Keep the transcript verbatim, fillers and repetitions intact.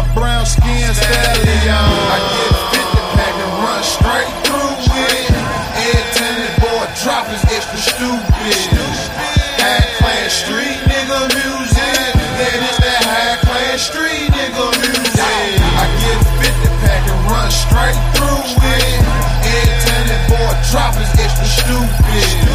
brown skin stallion. I get fifty pack and run straight through it. Ed Tenny boy drop his extra stupid. High class street nigga music. Yeah, this that high class street nigga music. I get fifty pack and run straight through it. Ed Tenny boy drop his extra stupid.